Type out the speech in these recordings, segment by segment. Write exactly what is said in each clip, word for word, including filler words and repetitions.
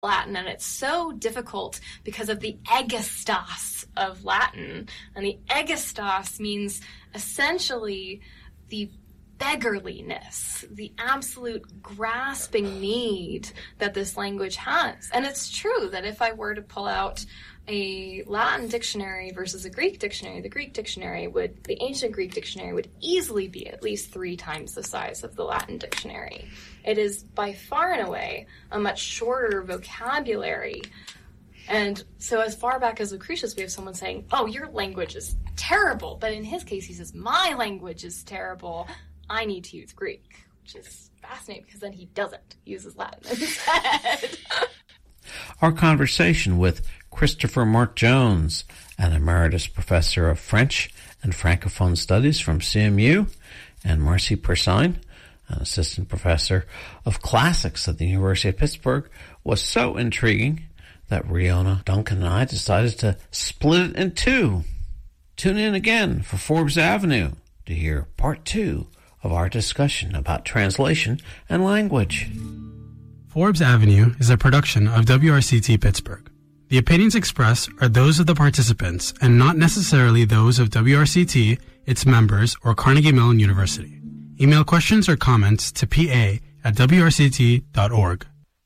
Latin, and it's so difficult because of the aegistos of Latin. And the aegistos means essentially the beggarliness, the absolute grasping need that this language has. And it's true that if I were to pull out a Latin dictionary versus a Greek dictionary, the Greek dictionary would, the ancient Greek dictionary would easily be at least three times the size of the Latin dictionary. It is by far and away a much shorter vocabulary. And so as far back as Lucretius, we have someone saying, oh, your language is terrible. But in his case, he says, my language is terrible. I need to use Greek, which is fascinating because then he doesn't. He uses Latin instead. Our conversation with Christopher Mark Jones, an emeritus professor of French and Francophone studies from C M U, and Marcy Persine, an assistant professor of classics at the University of Pittsburgh, was so intriguing that Riona Duncan and I decided to split it in two. Tune in again for Forbes Avenue to hear part two of our discussion about translation and language. Forbes Avenue is a production of W R C T Pittsburgh. The opinions expressed are those of the participants and not necessarily those of W R C T, its members, or Carnegie Mellon University. Email questions or comments to p a at w r c t dot org.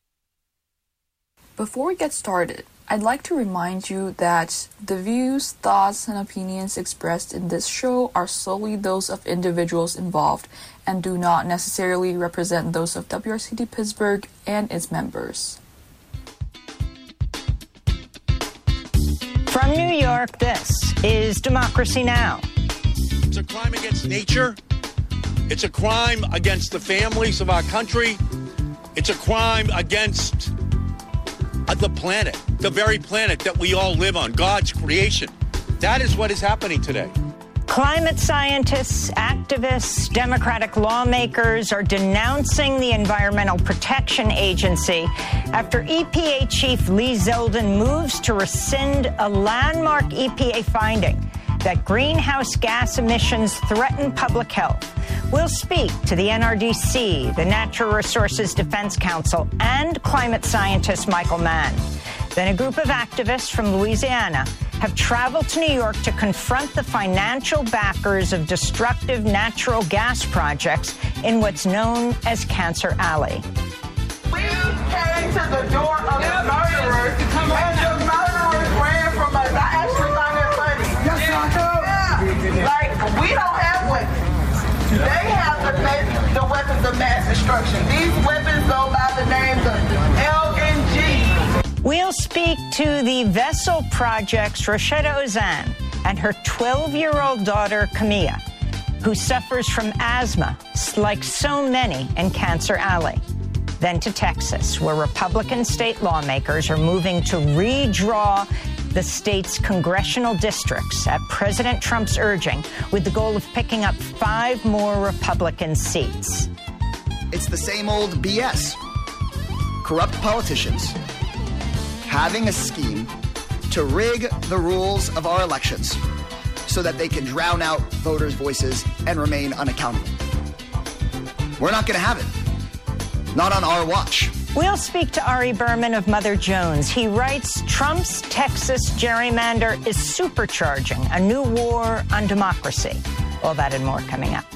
Before we get started, I'd like to remind you that the views, thoughts, and opinions expressed in this show are solely those of individuals involved and do not necessarily represent those of W R C T Pittsburgh and its members. From New York, this is Democracy Now! It's a crime against nature. It's a crime against the families of our country. It's a crime against the planet, the very planet that we all live on, God's creation. That is what is happening today. Climate scientists, activists, Democratic lawmakers are denouncing the Environmental Protection Agency after E P A Chief Lee Zeldin moves to rescind a landmark E P A finding that greenhouse gas emissions threaten public health. We'll speak to the N R D C, the Natural Resources Defense Council, and climate scientist Michael Mann. Then a group of activists from Louisiana have traveled to New York to confront the financial backers of destructive natural gas projects in what's known as Cancer Alley. We came to the door of the murderers, and the murderers ran from us. I actually found it funny. Yes, yeah. Like, we don't have weapons. They have the, ma- the weapons of mass destruction. These weapons go by the names of L N G. We'll speak to the Vessel Project's Roshetta Ozan and her twelve-year-old daughter, Camilla, who suffers from asthma, like so many in Cancer Alley. Then to Texas, where Republican state lawmakers are moving to redraw the state's congressional districts at President Trump's urging, with the goal of picking up five more Republican seats. It's the same old B S. Corrupt politicians having a scheme to rig the rules of our elections so that they can drown out voters' voices and remain unaccountable. We're not going to have it. Not on our watch. We'll speak to Ari Berman of Mother Jones. He writes, Trump's Texas gerrymander is supercharging a new war on democracy. All that and more coming up.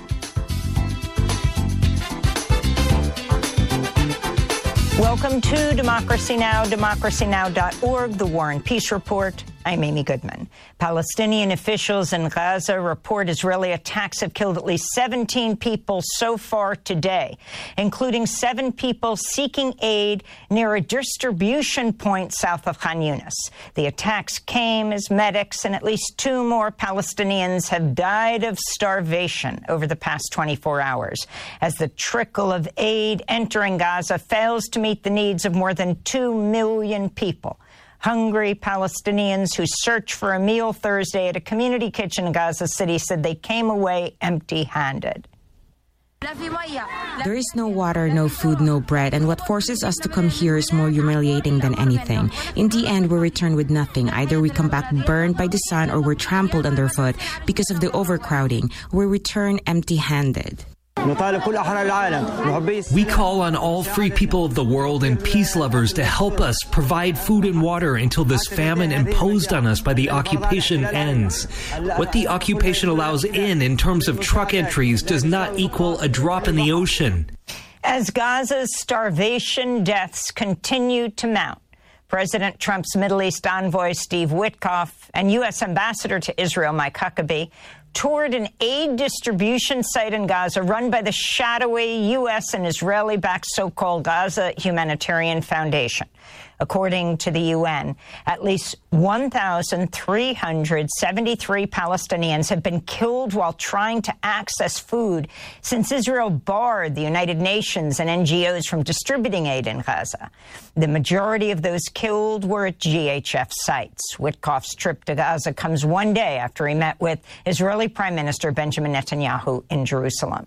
Welcome to Democracy Now!, democracy now dot org, the War and Peace Report. I'm Amy Goodman. Palestinian officials in Gaza report Israeli attacks have killed at least seventeen people so far today, including seven people seeking aid near a distribution point south of Khan Yunis. The attacks came as medics and at least two more Palestinians have died of starvation over the past twenty-four hours, as the trickle of aid entering Gaza fails to meet the needs of more than two million people. Hungry Palestinians who searched for a meal Thursday at a community kitchen in Gaza City said they came away empty-handed. There is no water, no food, no bread, and what forces us to come here is more humiliating than anything. In the end, we return with nothing. Either we come back burned by the sun or we're trampled underfoot because of the overcrowding. We return empty-handed. We call on all free people of the world and peace lovers to help us provide food and water until this famine imposed on us by the occupation ends. What the occupation allows in in terms of truck entries does not equal a drop in the ocean. As Gaza's starvation deaths continue to mount, President Trump's Middle East envoy Steve Witkoff and U S Ambassador to Israel Mike Huckabee toured an aid distribution site in Gaza run by the shadowy U S and Israeli-backed so-called Gaza Humanitarian Foundation. According to the U N, at least one thousand three hundred seventy-three Palestinians have been killed while trying to access food since Israel barred the United Nations and N G Os from distributing aid in Gaza. The majority of those killed were at G H F sites. Witkoff's trip to Gaza comes one day after he met with Israeli Prime Minister Benjamin Netanyahu in Jerusalem.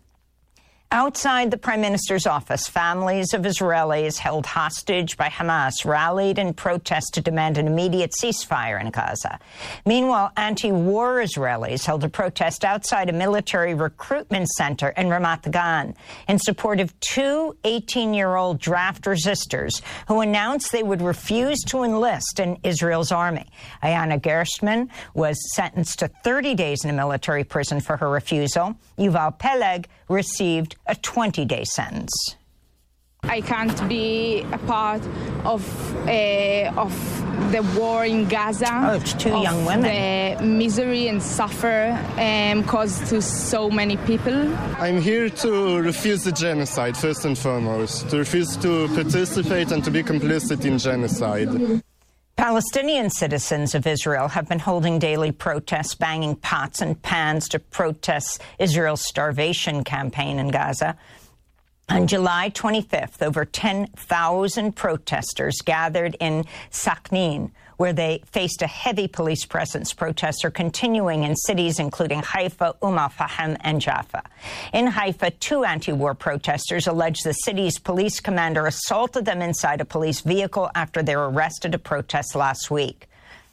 Outside the Prime Minister's office, families of Israelis held hostage by Hamas rallied in protest to demand an immediate ceasefire in Gaza. Meanwhile, anti-war Israelis held a protest outside a military recruitment center in Ramat Gan in support of two eighteen-year-old draft resistors who announced they would refuse to enlist in Israel's army. Ayana Gerstmann was sentenced to thirty days in a military prison for her refusal. Yuval Peleg received a twenty-day sentence. I can't be a part of uh, of the war in Gaza. Oh, it's two of young women. The misery and suffer um, caused to so many people. I'm here to refuse the genocide, first and foremost, to refuse to participate and to be complicit in genocide. Palestinian citizens of Israel have been holding daily protests, banging pots and pans to protest Israel's starvation campaign in Gaza. On July twenty-fifth, over ten thousand protesters gathered in Sakhnin, where they faced a heavy police presence. Protests are continuing in cities including Haifa, Umm al-Fahm, and Jaffa. In Haifa, two anti-war protesters allege the city's police commander assaulted them inside a police vehicle after they were arrested at protests last week.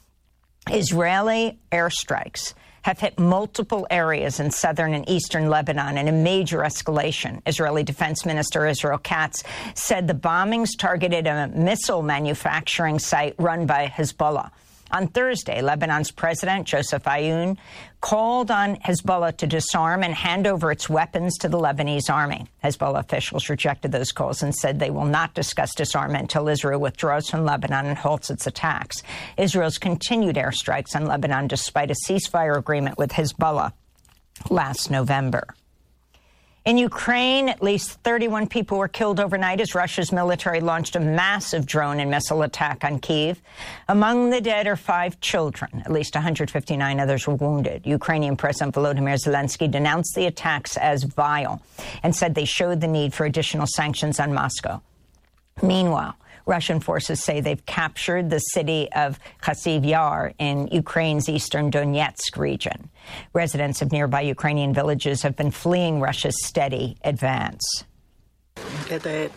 Israeli airstrikes have hit multiple areas in southern and eastern Lebanon in a major escalation. Israeli Defense Minister Israel Katz said the bombings targeted a missile manufacturing site run by Hezbollah. On Thursday, Lebanon's President Joseph Aoun called on Hezbollah to disarm and hand over its weapons to the Lebanese army. Hezbollah officials rejected those calls and said they will not discuss disarmament until Israel withdraws from Lebanon and halts its attacks. Israel's continued airstrikes on Lebanon despite a ceasefire agreement with Hezbollah last November. In Ukraine, at least thirty-one people were killed overnight as Russia's military launched a massive drone and missile attack on Kyiv. Among the dead are five children. At least one hundred fifty-nine others were wounded. Ukrainian President Volodymyr Zelensky denounced the attacks as vile and said they showed the need for additional sanctions on Moscow. Meanwhile, Russian forces say they've captured the city of Chasiv Yar in Ukraine's eastern Donetsk region. Residents of nearby Ukrainian villages have been fleeing Russia's steady advance. It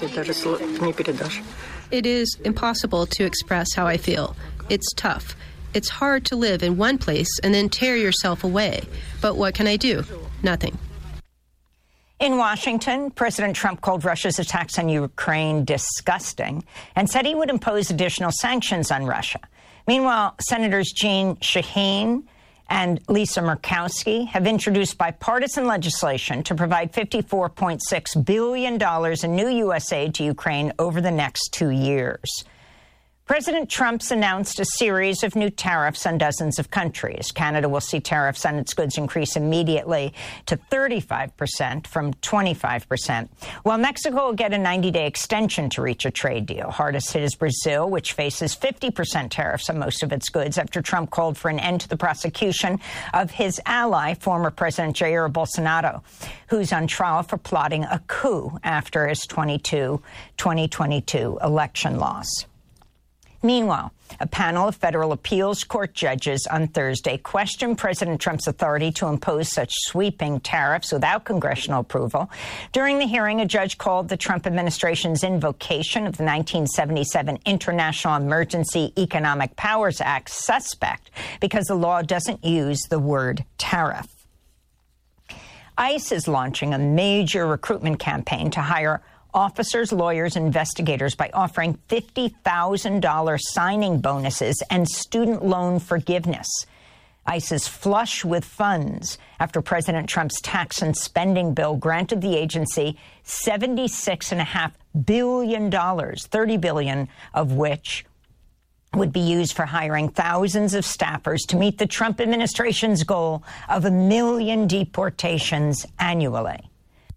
is impossible to express how I feel. It's tough. It's hard to live in one place and then tear yourself away. But what can I do? Nothing. In Washington, President Trump called Russia's attacks on Ukraine disgusting and said he would impose additional sanctions on Russia. Meanwhile, Senators Jeanne Shaheen and Lisa Murkowski have introduced bipartisan legislation to provide fifty-four point six billion dollars in new U S aid to Ukraine over the next two years. President Trump's announced a series of new tariffs on dozens of countries. Canada will see tariffs on its goods increase immediately to thirty-five percent from twenty-five percent, while Mexico will get a ninety-day extension to reach a trade deal. Hardest hit is Brazil, which faces fifty percent tariffs on most of its goods after Trump called for an end to the prosecution of his ally, former President Jair Bolsonaro, who's on trial for plotting a coup after his twenty twenty-two election loss. Meanwhile, a panel of federal appeals court judges on Thursday questioned President Trump's authority to impose such sweeping tariffs without congressional approval. During the hearing, a judge called the Trump administration's invocation of the nineteen seventy-seven International Emergency Economic Powers Act suspect because the law doesn't use the word tariff. ICE is launching a major recruitment campaign to hire officers, lawyers, investigators by offering fifty thousand dollars signing bonuses and student loan forgiveness. ICE is flush with funds after President Trump's tax and spending bill granted the agency seventy-six point five billion dollars, thirty billion dollars of which would be used for hiring thousands of staffers to meet the Trump administration's goal of a million deportations annually.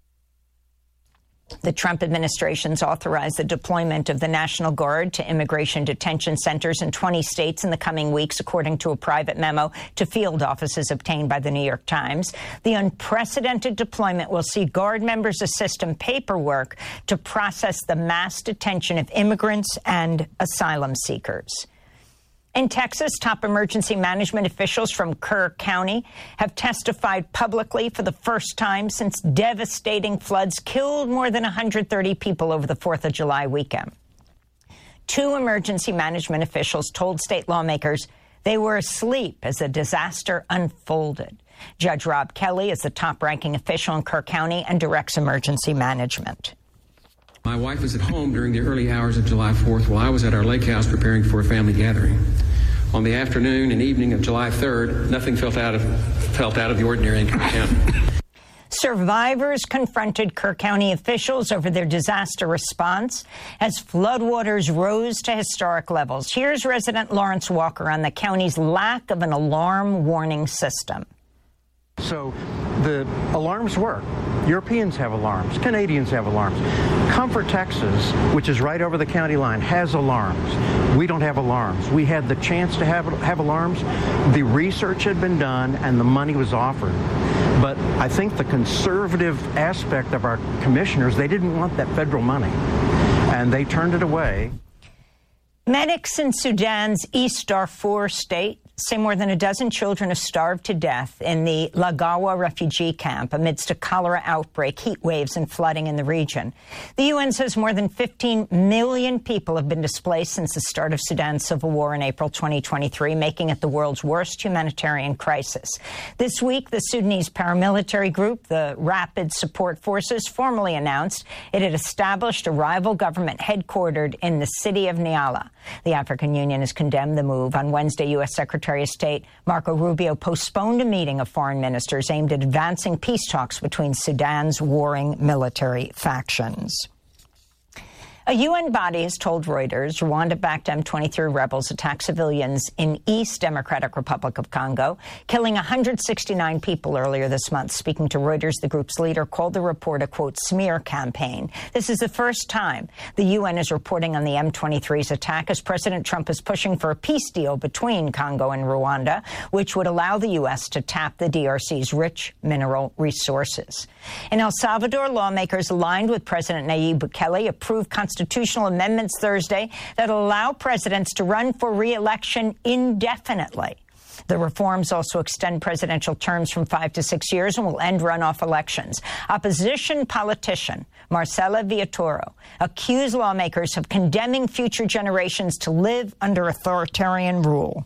The Trump administration's authorized the deployment of the National Guard to immigration detention centers in twenty states in the coming weeks, according to a private memo to field offices obtained by the New York Times. The unprecedented deployment will see Guard members assist in paperwork to process the mass detention of immigrants and asylum seekers. In Texas, top emergency management officials from Kerr County have testified publicly for the first time since devastating floods killed more than one hundred thirty people over the fourth of July weekend. Two emergency management officials told state lawmakers they were asleep as the disaster unfolded. Judge Rob Kelly is the top-ranking official in Kerr County and directs emergency management. My wife was at home during the early hours of July fourth while I was at our lake house preparing for a family gathering. On the afternoon and evening of July third, nothing felt out of, felt out of the ordinary in Kerr County. Survivors confronted Kerr County officials over their disaster response as floodwaters rose to historic levels. Here's resident Lawrence Walker on the county's lack of an alarm warning system. So the alarms work. Europeans have alarms. Canadians have alarms. Comfort, Texas, which is right over the county line, has alarms. We don't have alarms. We had the chance to have, have alarms. The research had been done and the money was offered. But I think the conservative aspect of our commissioners, they didn't want that federal money, and they turned it away. Medics in Sudan's East Darfur state say more than a dozen children have starved to death in the Lagawa refugee camp amidst a cholera outbreak, heat waves, and flooding in the region. The U N says more than fifteen million people have been displaced since the start of Sudan's civil war in April twenty twenty-three, making it the world's worst humanitarian crisis. This week, the Sudanese paramilitary group, the Rapid Support Forces, formally announced it had established a rival government headquartered in the city of Niala. The African Union has condemned the move. On Wednesday, U S Secretary of State Marco Rubio postponed a meeting of foreign ministers aimed at advancing peace talks between Sudan's warring military factions. A U N body has told Reuters Rwanda-backed M twenty-three rebels attacked civilians in East Democratic Republic of Congo, killing one hundred sixty-nine people earlier this month. Speaking to Reuters, the group's leader called the report a, quote, smear campaign. This is the first time the U N is reporting on the M twenty-three's attack as President Trump is pushing for a peace deal between Congo and Rwanda, which would allow the U S to tap the D R C's rich mineral resources. In El Salvador, lawmakers aligned with President Nayib Bukele approved constitutional amendments Thursday that allow presidents to run for re-election indefinitely. The reforms also extend presidential terms from five to six years and will end runoff elections. Opposition politician Marcela Villatoro accused lawmakers of condemning future generations to live under authoritarian rule.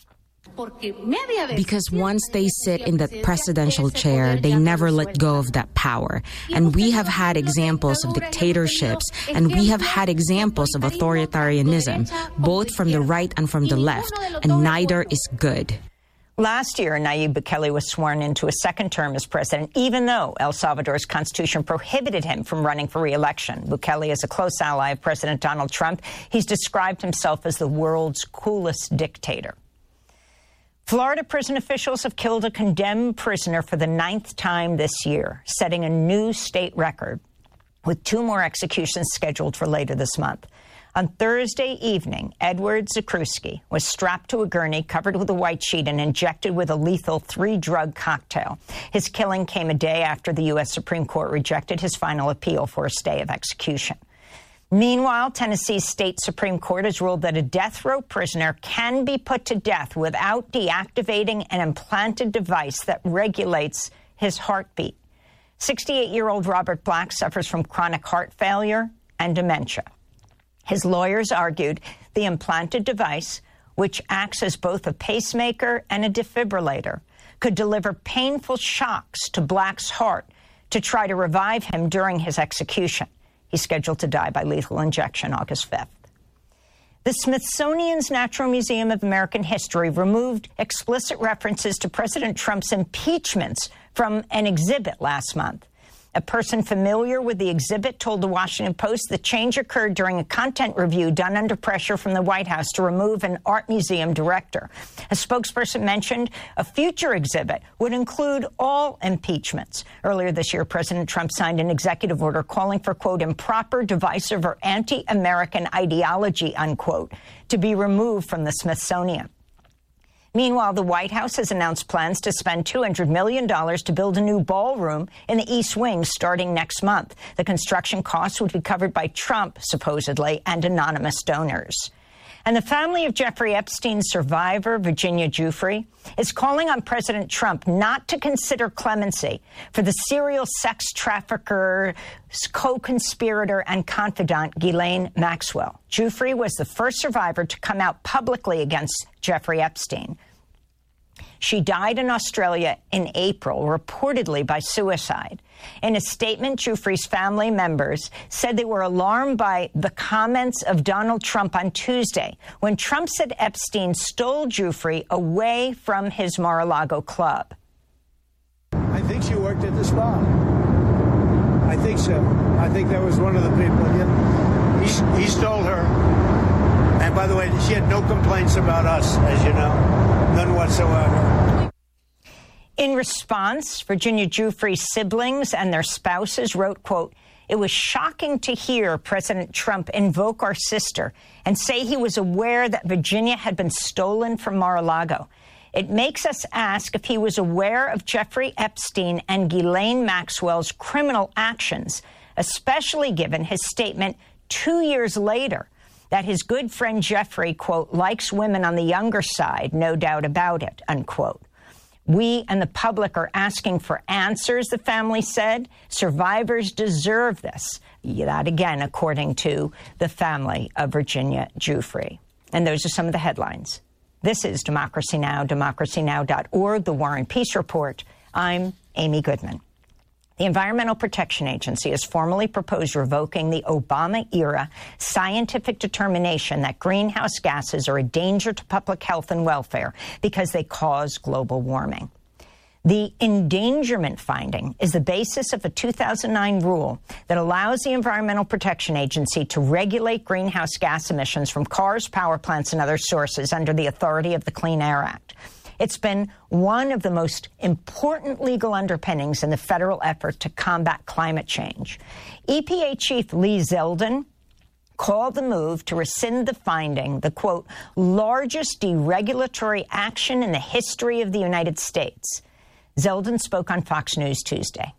Because once they sit in that presidential chair, they never let go of that power. And we have had examples of dictatorships, and we have had examples of authoritarianism, both from the right and from the left, and neither is good. Last year, Nayib Bukele was sworn into a second term as president, even though El Salvador's constitution prohibited him from running for re-election. Bukele is a close ally of President Donald Trump. He's described himself as the world's coolest dictator. Florida prison officials have killed a condemned prisoner for the ninth time this year, setting a new state record, with two more executions scheduled for later this month. On Thursday evening, Edward Zakruski was strapped to a gurney covered with a white sheet and injected with a lethal three-drug cocktail. His killing came a day after the U S Supreme Court rejected his final appeal for a stay of execution. Meanwhile, Tennessee's state Supreme Court has ruled that a death row prisoner can be put to death without deactivating an implanted device that regulates his heartbeat. sixty-eight-year-old Robert Black suffers from chronic heart failure and dementia. His lawyers argued the implanted device, which acts as both a pacemaker and a defibrillator, could deliver painful shocks to Black's heart to try to revive him during his execution. He's scheduled to die by lethal injection August fifth. The Smithsonian's Natural Museum of American History removed explicit references to President Trump's impeachments from an exhibit last month. A person familiar with the exhibit told the Washington Post the change occurred during a content review done under pressure from the White House to remove an art museum director. A spokesperson mentioned a future exhibit would include all impeachments. Earlier this year, President Trump signed an executive order calling for, quote, improper, divisive, or anti-American ideology, unquote, to be removed from the Smithsonian. Meanwhile, the White House has announced plans to spend two hundred million dollars to build a new ballroom in the East Wing starting next month. The construction costs would be covered by Trump, supposedly, and anonymous donors. And the family of Jeffrey Epstein's survivor, Virginia Giuffre, is calling on President Trump not to consider clemency for the serial sex trafficker, co-conspirator, and confidant Ghislaine Maxwell. Giuffre was the first survivor to come out publicly against Jeffrey Epstein. She died in Australia in April, reportedly by suicide. In a statement, Giuffre's family members said they were alarmed by the comments of Donald Trump on Tuesday, when Trump said Epstein stole Giuffre away from his Mar-a-Lago club. I think she worked at the spa. I think so. I think that was one of the people. Yeah. He, he stole her. And by the way, she had no complaints about us, as you know. None whatsoever. In response, Virginia Giuffre's siblings and their spouses wrote, quote, it was shocking to hear President Trump invoke our sister and say he was aware that Virginia had been stolen from Mar-a-Lago. It makes us ask if he was aware of Jeffrey Epstein and Ghislaine Maxwell's criminal actions, especially given his statement two years later that his good friend Jeffrey, quote, likes women on the younger side, no doubt about it, unquote. We and the public are asking for answers, the family said. Survivors deserve this. That, again, according to the family of Virginia Giuffre. And those are some of the headlines. This is Democracy Now!, democracy now dot org, The War and Peace Report. I'm Amy Goodman. The Environmental Protection Agency has formally proposed revoking the Obama-era scientific determination that greenhouse gases are a danger to public health and welfare because they cause global warming. The endangerment finding is the basis of a two thousand nine rule that allows the Environmental Protection Agency to regulate greenhouse gas emissions from cars, power plants, and other sources under the authority of the Clean Air Act. It's been one of the most important legal underpinnings in the federal effort to combat climate change. E P A Chief Lee Zeldin called the move to rescind the finding the, quote, largest deregulatory action in the history of the United States. Zeldin spoke on Fox News Tuesday.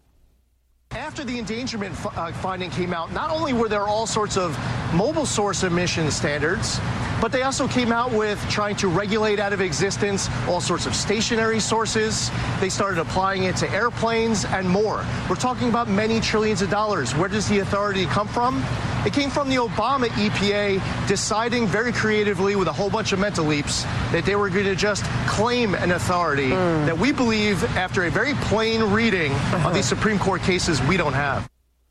After the endangerment f- uh, finding came out, not only were there all sorts of mobile source emission standards, but they also came out with trying to regulate out of existence all sorts of stationary sources. They started applying it to airplanes and more. We're talking about many trillions of dollars. Where does the authority come from? It came from the Obama E P A deciding very creatively with a whole bunch of mental leaps that they were going to just claim an authority mm. that we believe, after a very plain reading uh-huh. of these Supreme Court cases, we don't have.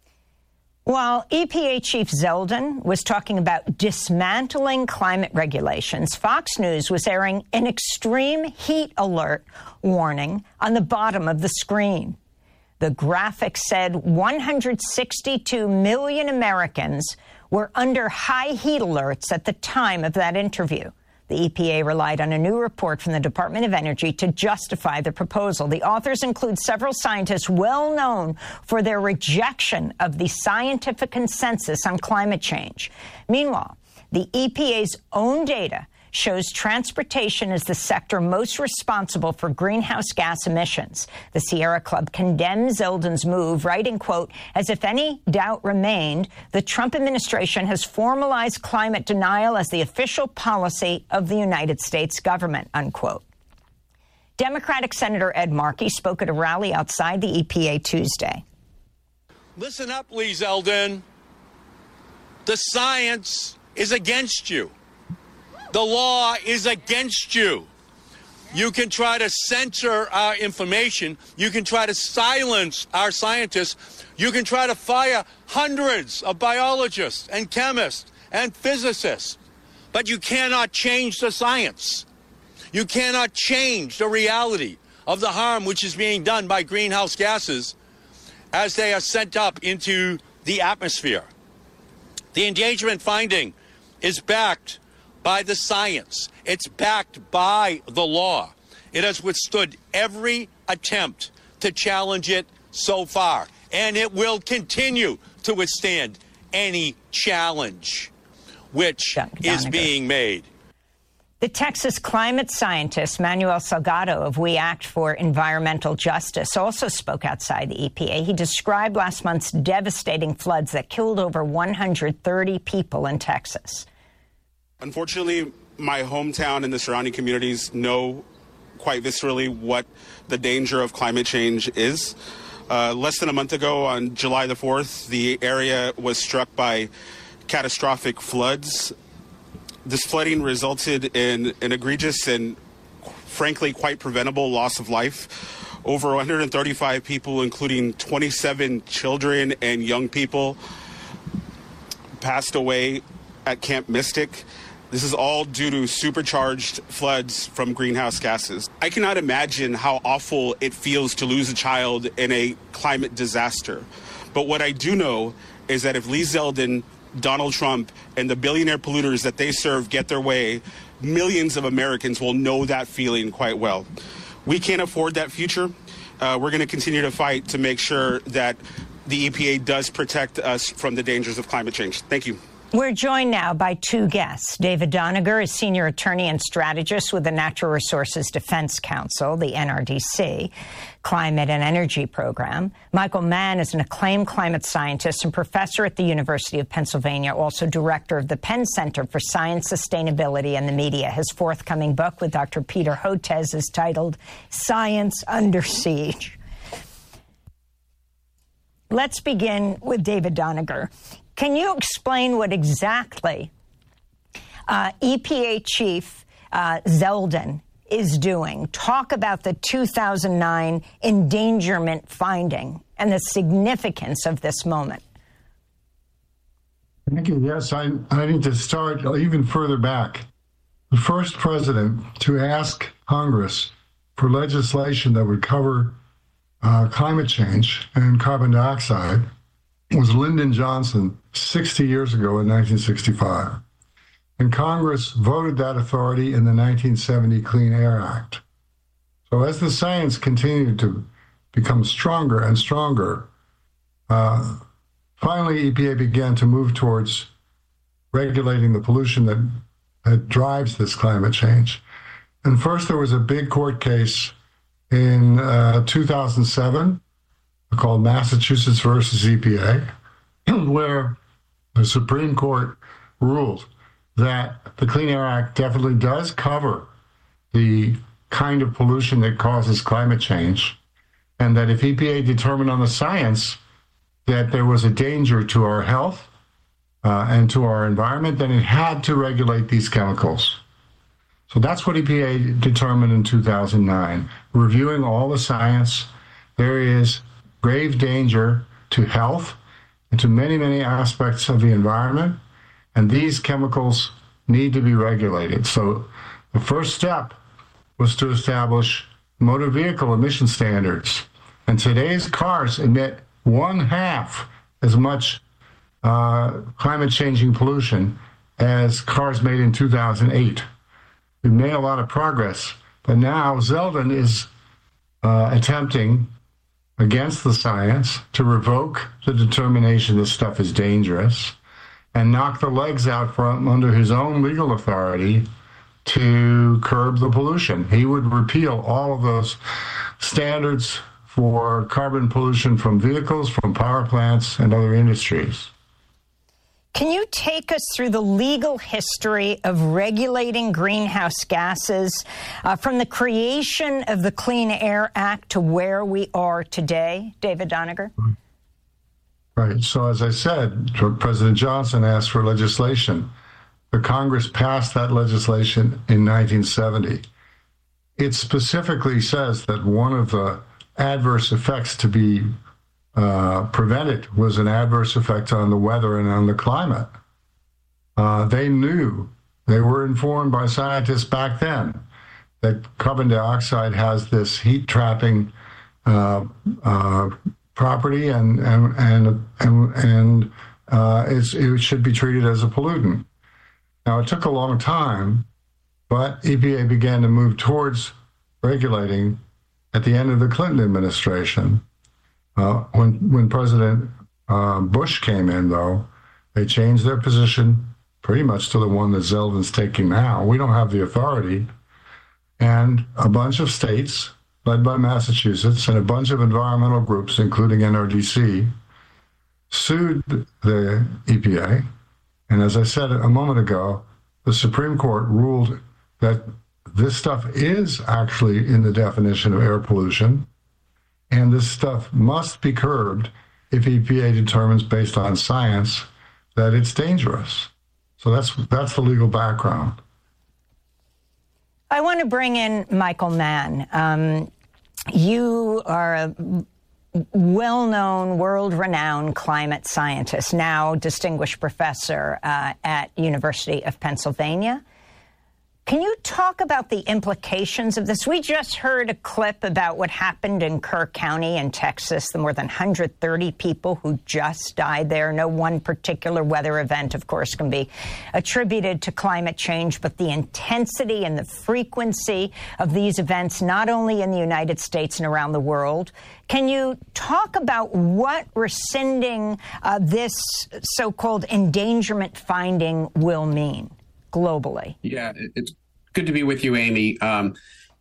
While E P A Chief Zeldin was talking about dismantling climate regulations, Fox News was airing an extreme heat alert warning on the bottom of the screen. The graphic said one hundred sixty-two million Americans were under high heat alerts at the time of that interview. The E P A relied on a new report from the Department of Energy to justify the proposal. The authors include several scientists well known for their rejection of the scientific consensus on climate change. Meanwhile, the E P A's own data shows transportation is the sector most responsible for greenhouse gas emissions. The Sierra Club condemns Zeldin's move, writing, quote, as if any doubt remained, the Trump administration has formalized climate denial as the official policy of the United States government, unquote. Democratic Senator Ed Markey spoke at a rally outside the E P A Tuesday. Listen up, Lee Zeldin. The science is against you. The law is against you. You can try to censor our information. You can try to silence our scientists. You can try to fire hundreds of biologists and chemists and physicists. But you cannot change the science. You cannot change the reality of the harm which is being done by greenhouse gases as they are sent up into the atmosphere. The endangerment finding is backed by the science. It's backed by the law. It has withstood every attempt to challenge it so far, and it will continue to withstand any challenge which is being made. The Texas climate scientist Manuel Salgado of We Act for Environmental Justice also spoke outside the E P A. He described last month's devastating floods that killed over one hundred thirty people in Texas. Unfortunately, my hometown and the surrounding communities know quite viscerally what the danger of climate change is. Uh, less than a month ago, on July the fourth, the area was struck by catastrophic floods. This flooding resulted in an egregious and, frankly, quite preventable loss of life. Over one hundred thirty-five people, including twenty-seven children and young people, passed away at Camp Mystic. This is all due to supercharged floods from greenhouse gases. I cannot imagine how awful it feels to lose a child in a climate disaster. But what I do know is that if Lee Zeldin, Donald Trump, and the billionaire polluters that they serve get their way, millions of Americans will know that feeling quite well. We can't afford that future. Uh, we're going to continue to fight to make sure that the E P A does protect us from the dangers of climate change. Thank you. We're joined now by two guests. David Doniger is senior attorney and strategist with the Natural Resources Defense Council, the N R D C, Climate and Energy Program. Michael Mann is an acclaimed climate scientist and professor at the University of Pennsylvania, also director of the Penn Center for Science, Sustainability, and the Media. His forthcoming book with Doctor Peter Hotez is titled Science Under Siege. Let's begin with David Doniger. Can you explain what exactly uh, E P A Chief uh, Zeldin is doing? Talk about the two thousand nine endangerment finding and the significance of this moment. Thank you. Yes, I, I need to start even further back. The first president to ask Congress for legislation that would cover uh, climate change and carbon dioxide was Lyndon Johnson sixty years ago in nineteen sixty-five. And Congress voted that authority in the nineteen seventy Clean Air Act. So as the science continued to become stronger and stronger, uh, finally E P A began to move towards regulating the pollution that, that drives this climate change. And first there was a big court case in uh, two thousand seven called Massachusetts versus E P A, where the Supreme Court ruled that the Clean Air Act definitely does cover the kind of pollution that causes climate change, and that if E P A determined on the science that there was a danger to our health uh, and to our environment, then it had to regulate these chemicals. So that's what E P A determined in two thousand nine. Reviewing all the science, there is grave danger to health and to many, many aspects of the environment, and these chemicals need to be regulated. So the first step was to establish motor vehicle emission standards. And today's cars emit one half as much uh, climate-changing pollution as cars made in two thousand eight. We've made a lot of progress, but now Zeldin is uh, attempting against the science to revoke the determination this stuff is dangerous and knock the legs out from under his own legal authority to curb the pollution. He would repeal all of those standards for carbon pollution from vehicles, from power plants, and other industries. Can you take us through the legal history of regulating greenhouse gases uh, from the creation of the Clean Air Act to where we are today, David Doniger? Right. So as I said, President Johnson asked for legislation. The Congress passed that legislation in nineteen seventy. it specifically says that one of the adverse effects to be uh, prevented was an adverse effect on the weather and on the climate. Uh, they knew, they were informed by scientists back then that carbon dioxide has this heat trapping uh, uh, property, and and and and, and uh, it's, it should be treated as a pollutant. Now, it took a long time, but E P A began to move towards regulating at the end of the Clinton administration. Uh, when when President uh, Bush came in, though, they changed their position pretty much to the one that Zeldin's taking now. We don't have the authority. And a bunch of states, led by Massachusetts, and a bunch of environmental groups, including N R D C, sued the E P A. And as I said a moment ago, the Supreme Court ruled that this stuff is actually in the definition of air pollution, and this stuff must be curbed if E P A determines, based on science, that it's dangerous. So that's that's the legal background. I want to bring in Michael Mann. Um, you are a well-known, world-renowned climate scientist, now distinguished professor uh, at University of Pennsylvania. Can you talk about the implications of this? We just heard a clip about what happened in Kerr County in Texas, the more than one hundred thirty people who just died there. No one particular weather event, of course, can be attributed to climate change, but the intensity and the frequency of these events, not only in the United States and around the world. Can you talk about what rescinding uh, this so-called endangerment finding will mean globally? Yeah, it's good to be with you, Amy. Um,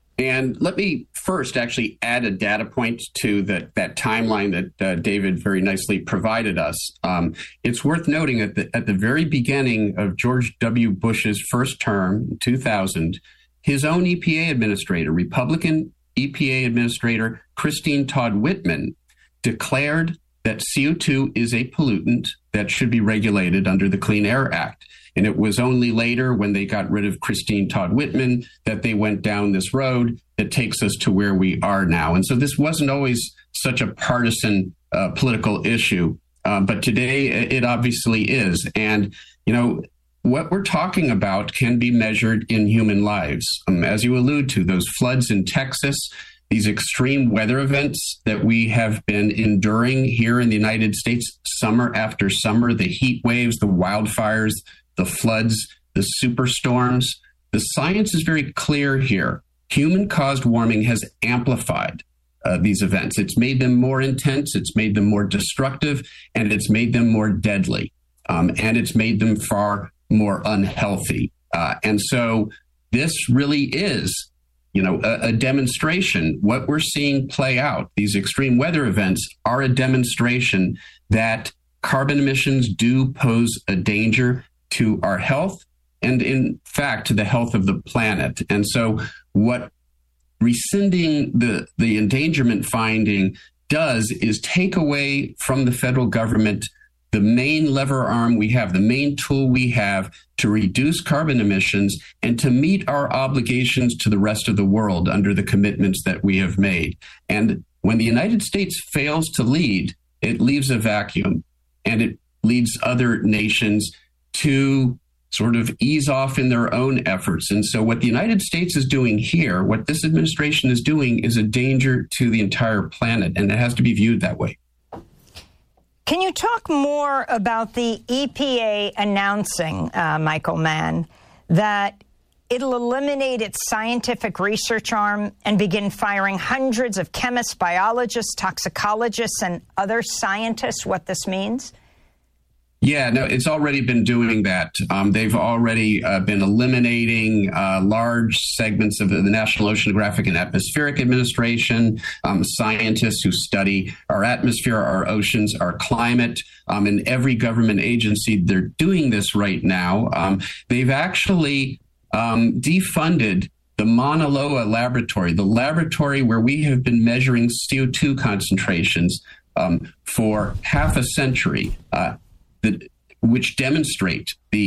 and let me first actually add a data point to that, that timeline that uh, David very nicely provided us. Um, it's worth noting that the, at the very beginning of George W. Bush's first term, in two thousand, his own E P A administrator, Republican E P A administrator Christine Todd Whitman, declared that C O two is a pollutant that should be regulated under the Clean Air Act. And it was only later, when they got rid of Christine Todd Whitman, that they went down this road that takes us to where we are now. And so this wasn't always such a partisan uh, political issue, uh, but today it obviously is. And, you know, what we're talking about can be measured in human lives. Um, as you allude to, those floods in Texas, these extreme weather events that we have been enduring here in the United States summer after summer, the heat waves, the wildfires, the floods, the superstorms. The science is very clear here. Human-caused warming has amplified uh, these events. It's made them more intense, it's made them more destructive, and it's made them more deadly. Um, and it's made them far more unhealthy. Uh, and so this really is, you know, a, a demonstration. What we're seeing play out, these extreme weather events, are a demonstration that carbon emissions do pose a danger to our health and, in fact, to the health of the planet. And so what rescinding the, the endangerment finding does is take away from the federal government the main lever arm we have, the main tool we have to reduce carbon emissions and to meet our obligations to the rest of the world under the commitments that we have made. And when the United States fails to lead, it leaves a vacuum, and it leads other nations to sort of ease off in their own efforts. And so what the United States is doing here, what this administration is doing, is a danger to the entire planet, and it has to be viewed that way. Can you talk more about the E P A announcing, uh, Michael Mann, that it'll eliminate its scientific research arm and begin firing hundreds of chemists, biologists, toxicologists, and other scientists, what this means? Yeah, no, it's already been doing that. Um, they've already uh, been eliminating uh, large segments of the National Oceanographic and Atmospheric Administration, um, scientists who study our atmosphere, our oceans, our climate. Um, in every government agency, they're doing this right now. Um, they've actually um, defunded the Mauna Loa laboratory, the laboratory where we have been measuring C O two concentrations um, for half a century. Uh, That, which demonstrate the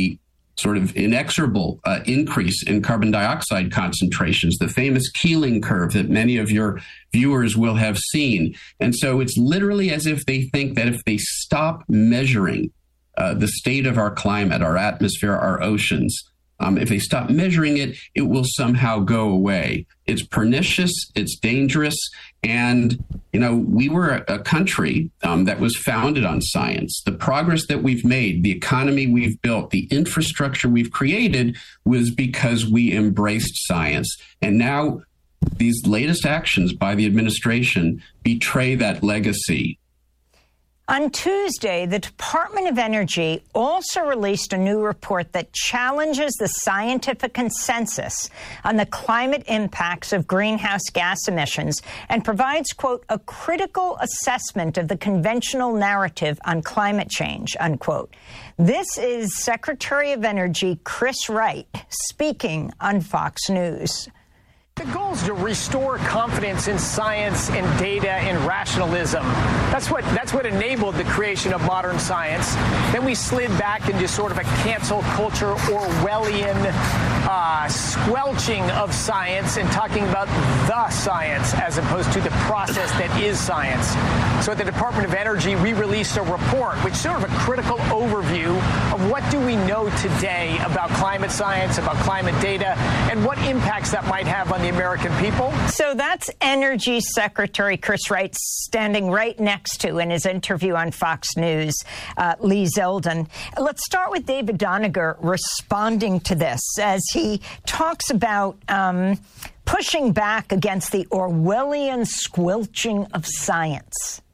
sort of inexorable uh, increase in carbon dioxide concentrations, the famous Keeling curve that many of your viewers will have seen. And so it's literally as if they think that if they stop measuring uh, the state of our climate, our atmosphere, our oceans, um, if they stop measuring it, it will somehow go away. It's pernicious, it's dangerous. And, you know, we were a, a country um, that was founded on science. The progress that we've made, the economy we've built, the infrastructure we've created was because we embraced science. And now these latest actions by the administration betray that legacy. On Tuesday, the Department of Energy also released a new report that challenges the scientific consensus on the climate impacts of greenhouse gas emissions and provides, quote, a critical assessment of the conventional narrative on climate change, unquote. This is Secretary of Energy Chris Wright speaking on Fox News. The goal is to restore confidence in science and data and rationalism. That's what that's what enabled the creation of modern science. Then we slid back into sort of a cancel culture, Orwellian uh, squelching of science and talking about the science as opposed to the process that is science. So at the Department of Energy, we released a report which is sort of a critical overview of what do we know today about climate science, about climate data, and what impacts that might have on the American people. So that's Energy Secretary Chris Wright standing right next to, in his interview on Fox News, uh, Lee Zeldin. Let's start with David Doniger responding to this as he talks about um, pushing back against the Orwellian squelching of science.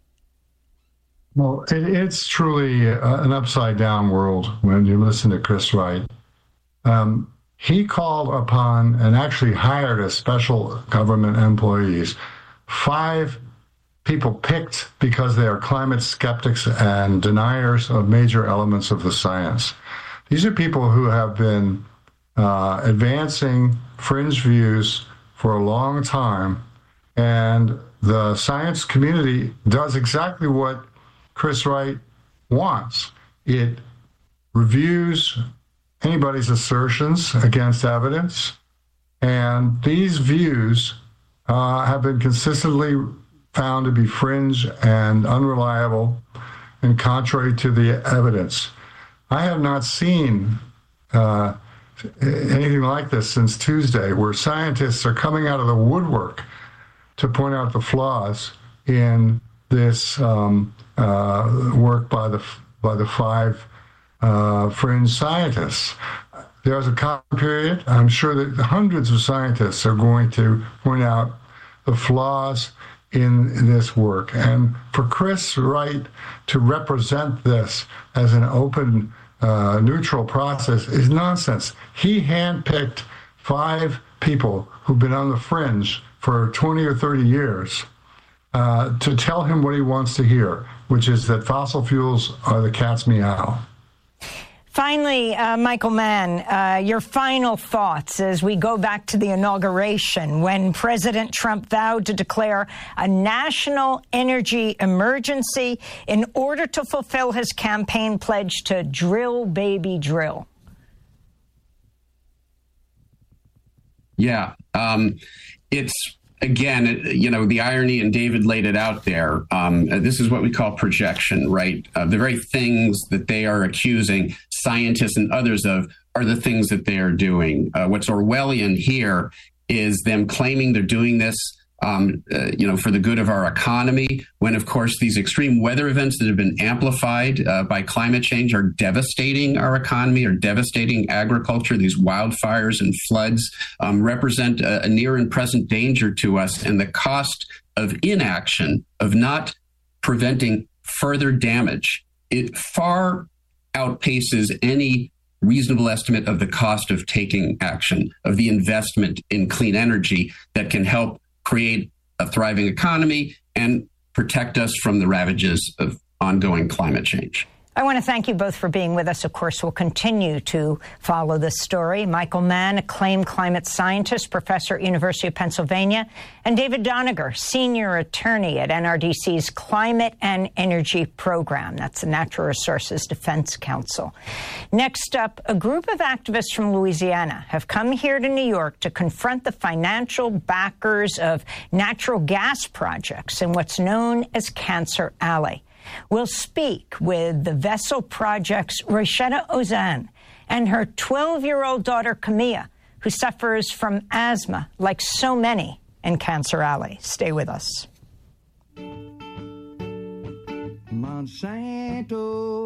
Well, it, it's truly uh, an upside-down world when you listen to Chris Wright. Um, He called upon and actually hired as special government employees five people picked because they are climate skeptics and deniers of major elements of the science. These are people who have been uh, advancing fringe views for a long time, and the science community does exactly what Chris Wright wants. It reviews anybody's assertions against evidence. And these views uh, have been consistently found to be fringe and unreliable and contrary to the evidence. I have not seen uh, anything like this since Tuesday, where scientists are coming out of the woodwork to point out the flaws in this um, uh, work by the by the five Uh, fringe scientists. There's a comment period. I'm sure that hundreds of scientists are going to point out the flaws in this work. And for Chris Wright to represent this as an open, uh, neutral process is nonsense. He handpicked five people who've been on the fringe for twenty or thirty years uh, to tell him what he wants to hear, which is that fossil fuels are the cat's meow. Finally, uh, Michael Mann, uh, your final thoughts as we go back to the inauguration when President Trump vowed to declare a national energy emergency in order to fulfill his campaign pledge to drill, baby, drill. Yeah, um, it's again, you know, the irony, and David laid it out there. Um, this is what we call projection, right? Uh, the very things that they are accusing scientists and others of are the things that they are doing. Uh, what's Orwellian here is them claiming they're doing this, um, uh, you know, for the good of our economy, when, of course, these extreme weather events that have been amplified uh, by climate change are devastating our economy, are devastating agriculture. These wildfires and floods um, represent a, a near and present danger to us, and the cost of inaction, of not preventing further damage, it far outpaces any reasonable estimate of the cost of taking action, of the investment in clean energy that can help create a thriving economy and protect us from the ravages of ongoing climate change. I want to thank you both for being with us. Of course, we'll continue to follow this story. Michael Mann, acclaimed climate scientist, professor at University of Pennsylvania, and David Doniger, senior attorney at N R D C's Climate and Energy Program. That's the Natural Resources Defense Council. Next up, a group of activists from Louisiana have come here to New York to confront the financial backers of natural gas projects in what's known as Cancer Alley. We'll speak with the Vessel Project's Roishetta Ozane and her twelve-year-old daughter, Camilla, who suffers from asthma like so many in Cancer Alley. Stay with us. Monsanto,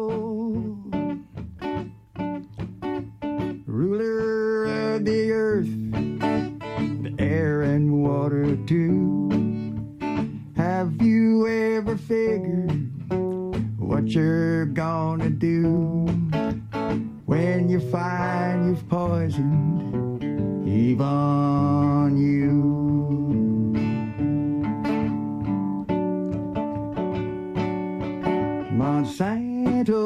ruler of the earth, the air and water too. Have you ever figured what you're gonna do when you find you've poisoned even you? Monsanto,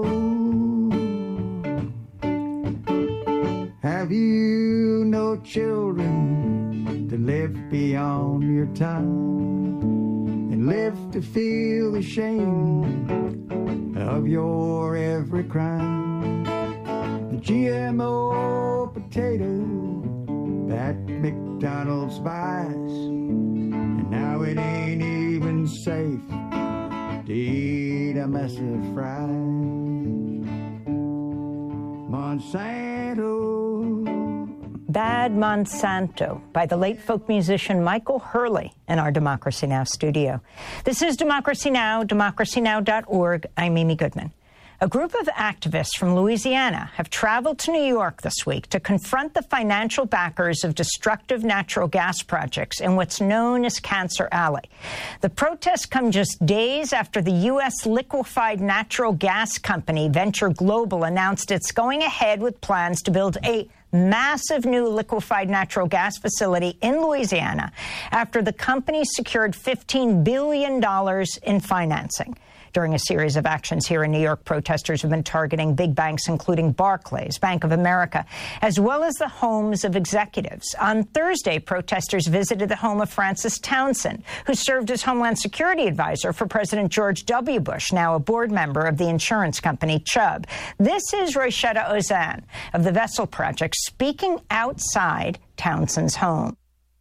have you no children to live beyond your time and live to feel the shame of your every crime? The G M O potato that McDonald's buys, and now it ain't even safe to eat a mess of fries. Monsanto. Bad Monsanto by the late folk musician Michael Hurley in our Democracy Now! Studio. This is Democracy Now!, democracy now dot org. I'm Amy Goodman. A group of activists from Louisiana have traveled to New York this week to confront the financial backers of destructive natural gas projects in what's known as Cancer Alley. The protests come just days after the U S liquefied natural gas company Venture Global announced it's going ahead with plans to build a massive new liquefied natural gas facility in Louisiana after the company secured fifteen billion dollars in financing. During a series of actions here in New York, protesters have been targeting big banks, including Barclays, Bank of America, as well as the homes of executives. On Thursday, protesters visited the home of Frances Townsend, who served as Homeland Security advisor for President George W. Bush, now a board member of the insurance company Chubb. This is Roishetta Ozane of the Vessel Project speaking outside Townsend's home.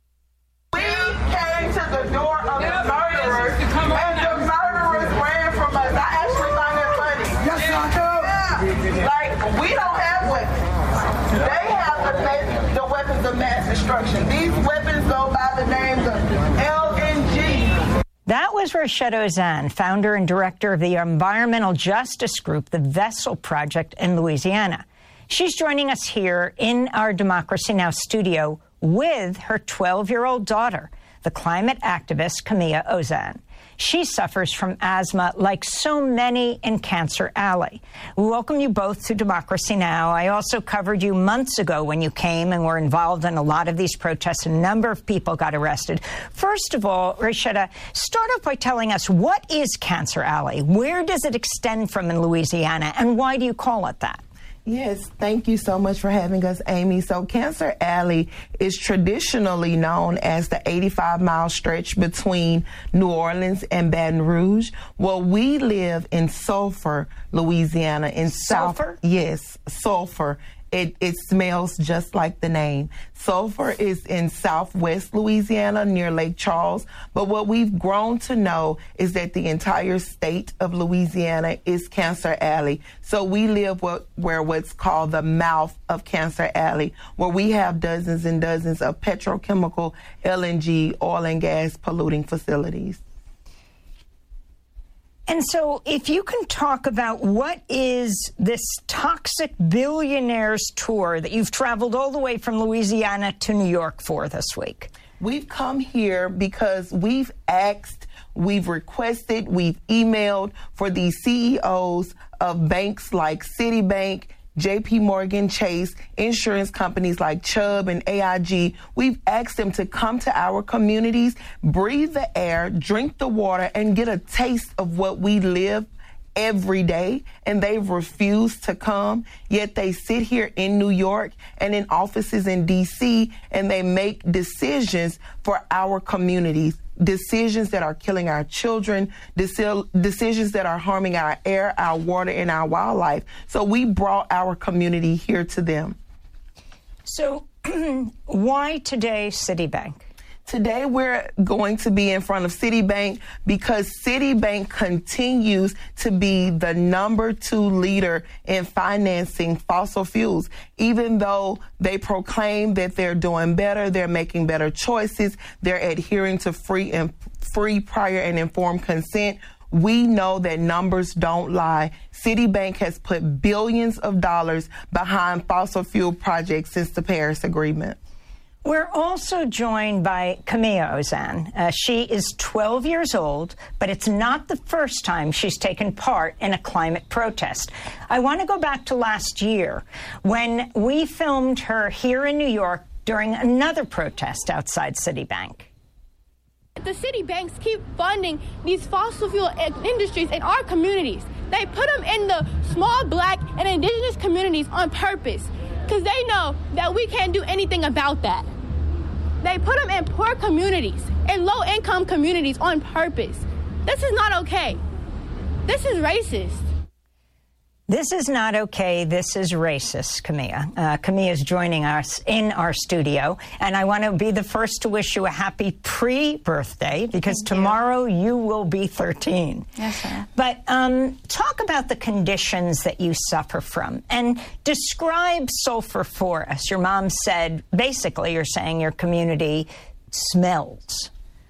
We came to the door of the murderers, and the murderers ran from us. I actually found that funny. Yes, I do. Yeah. Like, we don't have weapons. They have the, ma- the weapons of mass destruction. These weapons go by the names of L N G. That was Roishetta Ozane, founder and director of the environmental justice group, the Vessel Project in Louisiana. She's joining us here in our Democracy Now! Studio with her twelve-year-old daughter, the climate activist Camilla Ozane. She suffers from asthma like so many in Cancer Alley. We welcome you both to Democracy Now! I also covered you months ago when you came and were involved in a lot of these protests. A number of people got arrested. First of all, Roishetta, start off by telling us, what is Cancer Alley? Where does it extend from in Louisiana, and why do you call it that? Yes, thank you so much for having us, Amy. So Cancer Alley is traditionally known as the eighty-five mile stretch between New Orleans and Baton Rouge. Well, we live in Sulphur, Louisiana. In Sulphur? South, yes, Sulphur. It, it smells just like the name. Sulphur is in southwest Louisiana near Lake Charles. But what we've grown to know is that the entire state of Louisiana is Cancer Alley. So we live what, where what's called the mouth of Cancer Alley, where we have dozens and dozens of petrochemical, L N G, oil and gas polluting facilities. And so if you can talk about what is this Toxic Billionaires tour that you've traveled all the way from Louisiana to New York for this week. We've come here because we've asked, we've requested, we've emailed for the C E Os of banks like Citibank, J P Morgan Chase, insurance companies like Chubb and A I G. We've asked them to come to our communities, breathe the air, drink the water, and get a taste of what we live every day, and they've refused to come, yet they sit here in New York and in offices in D C, and they make decisions for our communities, decisions that are killing our children, deci- decisions that are harming our air, our water, and our wildlife. So we brought our community here to them. So why today Citibank? Today, we're going to be in front of Citibank because Citibank continues to be the number two leader in financing fossil fuels. Even though they proclaim that they're doing better, they're making better choices, they're adhering to free and free, prior, and informed consent, we know that numbers don't lie. Citibank has put billions of dollars behind fossil fuel projects since the Paris Agreement. We're also joined by Camilla Ozan. Uh, she is twelve years old, but it's not the first time she's taken part in a climate protest. I want to go back to last year when we filmed her here in New York during another protest outside Citibank. The city banks keep funding these fossil fuel industries in our communities. They put them in the small black and indigenous communities on purpose because they know that we can't do anything about that. They put them in poor communities, in low-income communities on purpose. This is not okay. This is racist. This is not okay. This is racist, Camilla. Uh, Camilla is joining us in our studio, and I want to be the first to wish you a happy pre-birthday because Thank tomorrow you. you will be thirteen. Yes, sir. But um, talk about the conditions that you suffer from and describe sulfur for us. Your mom said, basically, you're saying your community smells.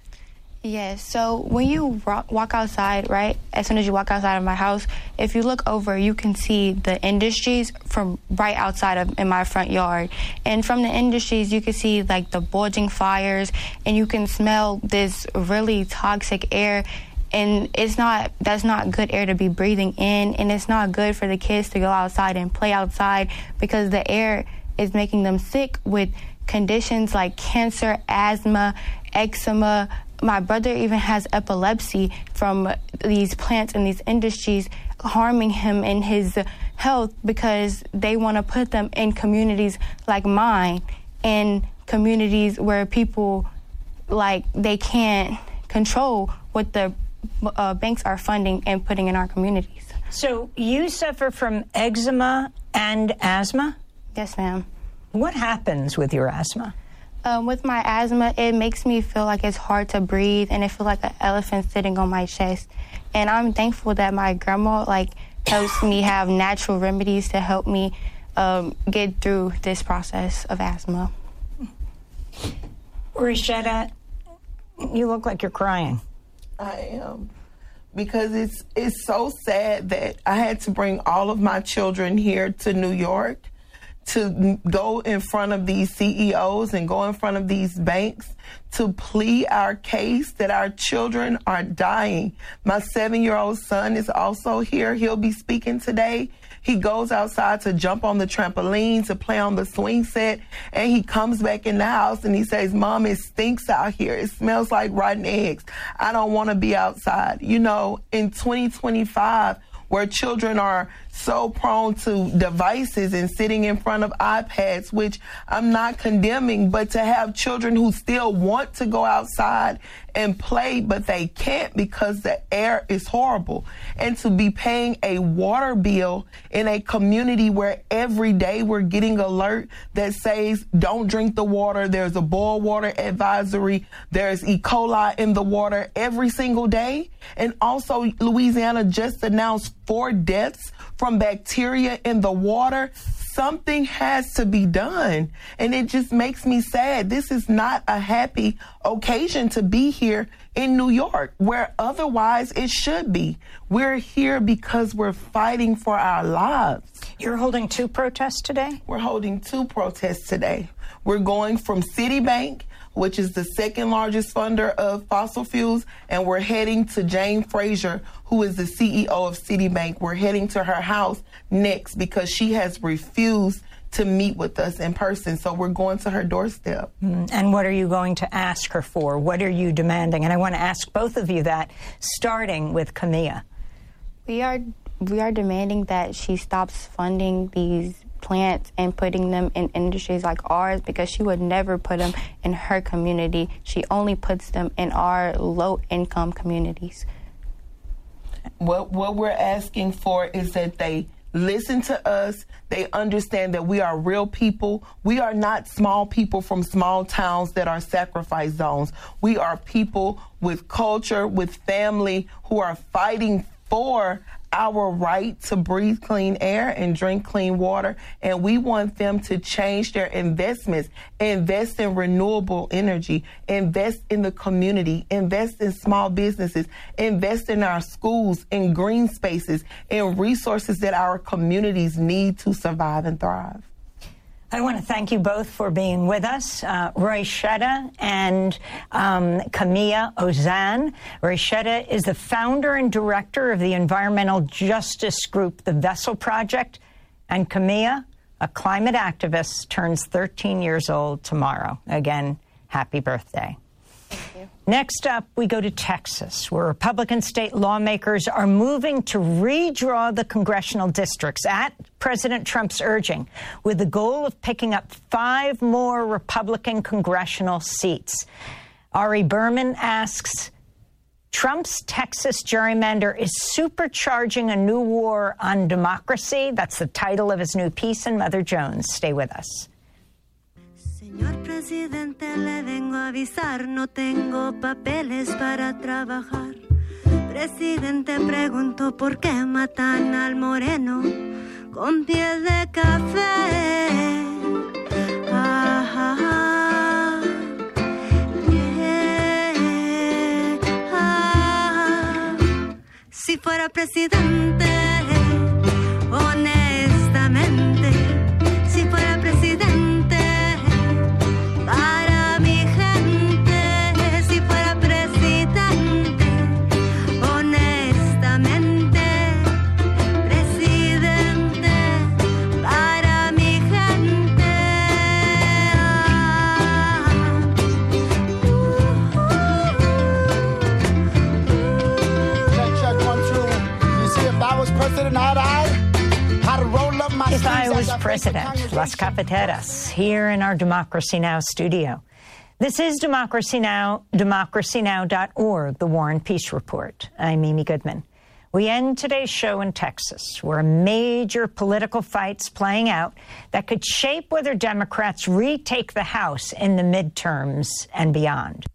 Yes, so when you walk outside, right, as soon as you walk outside of my house, if you look over, you can see the industries from right outside of in my front yard. And from the industries, you can see, like, the bulging fires, and you can smell this really toxic air. And it's not, that's not good air to be breathing in, and it's not good for the kids to go outside and play outside because the air is making them sick with conditions like cancer, asthma, eczema. My brother even has epilepsy from these plants and these industries harming him in his health because they want to put them in communities like mine, in communities where people, like, they can't control what the uh, banks are funding and putting in our communities. So you suffer from eczema and asthma? Yes, ma'am. What happens with your asthma? Um, with my asthma, it makes me feel like it's hard to breathe, and it feels like an elephant sitting on my chest. And I'm thankful that my grandma, like, helps me have natural remedies to help me um, get through this process of asthma. Rashida, you look like you're crying. I am. Because it's it's so sad that I had to bring all of my children here to New York to go in front of these C E Os and go in front of these banks to plead our case that our children are dying. My seven-year-old son is also here. He'll be speaking today. He goes outside to jump on the trampoline, to play on the swing set, and he comes back in the house and he says, Mom, it stinks out here. It smells like rotten eggs. I don't want to be outside. You know, in twenty twenty-five, where children are so prone to devices and sitting in front of iPads, which I'm not condemning, but to have children who still want to go outside and play, but they can't because the air is horrible. And to be paying a water bill in a community where every day we're getting alert that says, don't drink the water, there's a boil water advisory, there's E. coli in the water every single day. And also, Louisiana just announced four deaths from bacteria in the water. Something has to be done. And it just makes me sad. This is not a happy occasion to be here in New York, where otherwise it should be. We're here because we're fighting for our lives. You're holding two protests today? We're holding two protests today. We're going from Citibank, which is the second largest funder of fossil fuels, and we're heading to Jane Fraser, who is the C E O of Citibank. We're heading to her house next because she has refused to meet with us in person. So we're going to her doorstep. Mm, and what are you going to ask her for? What are you demanding? And I want to ask both of you that, starting with Camilla. We are we are demanding that she stops funding these plants and putting them in industries like ours, because she would never put them in her community. She only puts them in our low-income communities. What what we're asking for is that they listen to us. They understand that we are real people. We are not small people from small towns that are sacrifice zones. We are people with culture, with family, who are fighting for our right to breathe clean air and drink clean water. And we want them to change their investments, invest in renewable energy, invest in the community, invest in small businesses, invest in our schools, in green spaces, in resources that our communities need to survive and thrive. I want to thank you both for being with us, uh, Roishetta and um, Camilla Ozan. Roishetta is the founder and director of the environmental justice group, the Vessel Project, and Camilla, a climate activist, turns thirteen years old tomorrow. Again, happy birthday. Thank you. Next up, we go to Texas, where Republican state lawmakers are moving to redraw the congressional districts at President Trump's urging, with the goal of picking up five more Republican congressional seats. Ari Berman asks, Trump's Texas gerrymander is supercharging a new war on democracy. That's the title of his new piece in Mother Jones. Stay with us. Señor presidente, le vengo a avisar, no tengo papeles para trabajar. Presidente, pregunto por qué matan al moreno con piel de café. Ah, ah, ah. Yeah, ah. Si fuera presidente, honestamente, si fuera presidente, para mi gente, si fuera presidente, honestamente, presidente, para mi gente. Check, check, one, two. You see, if I was president, I'd I. If I was president, Las Cafeteras, here in our Democracy Now! Studio. This is Democracy Now!, democracy now dot org, the War and Peace Report. I'm Amy Goodman. We end today's show in Texas, where a major political fight's playing out that could shape whether Democrats retake the House in the midterms and beyond.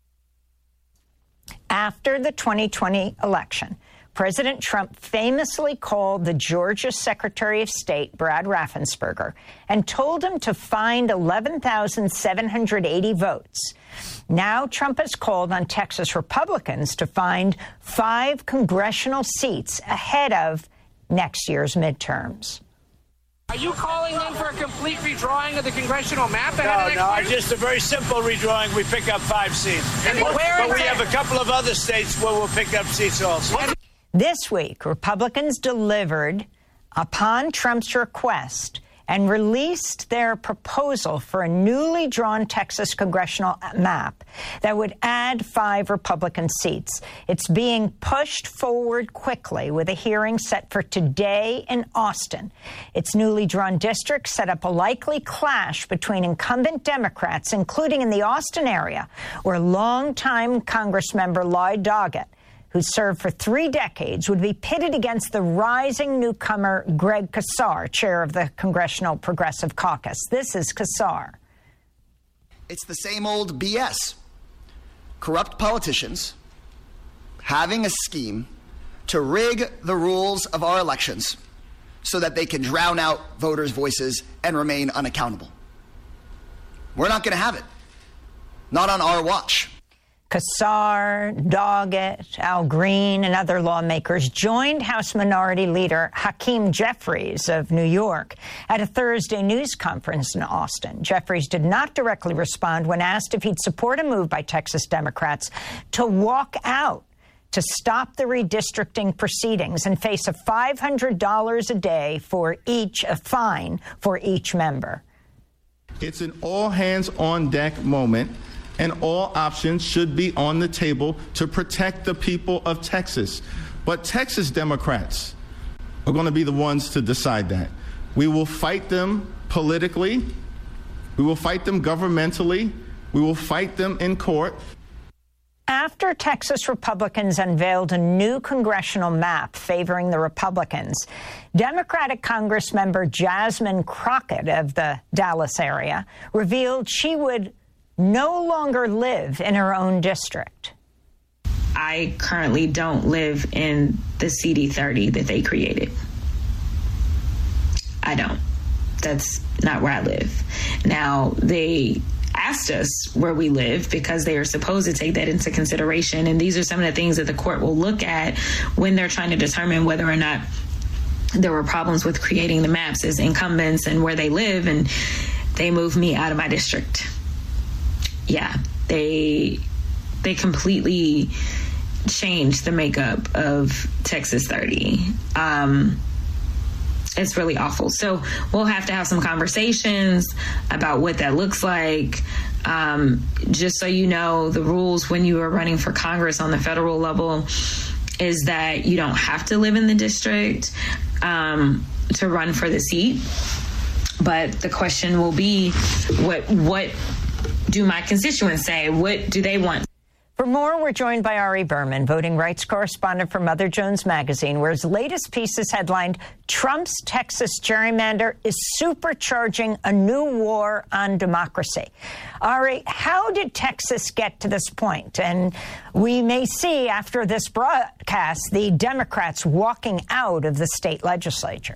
After the twenty twenty election, President Trump famously called the Georgia Secretary of State, Brad Raffensperger, and told him to find eleven thousand seven hundred eighty votes. Now Trump has called on Texas Republicans to find five congressional seats ahead of next year's midterms. Are you calling in for a complete redrawing of the congressional map ahead No, of next no, year? it's just a very simple redrawing. We pick up five seats. And but where but is we it? have a couple of other states where we'll pick up seats also. This week, Republicans delivered upon Trump's request and released their proposal for a newly drawn Texas congressional map that would add five Republican seats. It's being pushed forward quickly with a hearing set for today in Austin. Its newly drawn district set up a likely clash between incumbent Democrats, including in the Austin area, where longtime Congressmember Lloyd Doggett, who served for three decades, would be pitted against the rising newcomer Greg Casar, chair of the Congressional Progressive Caucus. This is Casar. It's the same old B S. Corrupt politicians having a scheme to rig the rules of our elections so that they can drown out voters' voices and remain unaccountable. We're not going to have it. Not on our watch. Casar, Doggett, Al Green, and other lawmakers joined House Minority Leader Hakeem Jeffries of New York at a Thursday news conference in Austin. Jeffries did not directly respond when asked if he'd support a move by Texas Democrats to walk out to stop the redistricting proceedings and face a five hundred dollars a day for each, a fine for each member. It's an all-hands-on-deck moment, and all options should be on the table to protect the people of Texas. But Texas Democrats are going to be the ones to decide that. We will fight them politically. We will fight them governmentally. We will fight them in court. After Texas Republicans unveiled a new congressional map favoring the Republicans, Democratic Congressmember Jasmine Crockett of the Dallas area revealed she would no longer live in her own district. I currently don't live in the C D thirty that they created. I don't. That's not where I live. Now, they asked us where we live because they are supposed to take that into consideration. And these are some of the things that the court will look at when they're trying to determine whether or not there were problems with creating the maps as incumbents and where they live. And they moved me out of my district. Yeah, they they completely changed the makeup of Texas thirty. Um, It's really awful. So we'll have to have some conversations about what that looks like. Um, just so you know, the rules when you are running for Congress on the federal level is that you don't have to live in the district um, to run for the seat. But the question will be, what what do my constituents say? What do they want? For more, we're joined by Ari Berman, voting rights correspondent for Mother Jones Magazine, where his latest piece is headlined, Trump's Texas gerrymander is supercharging a new war on democracy. Ari, how did Texas get to this point? And we may see after this broadcast the Democrats walking out of the state legislature.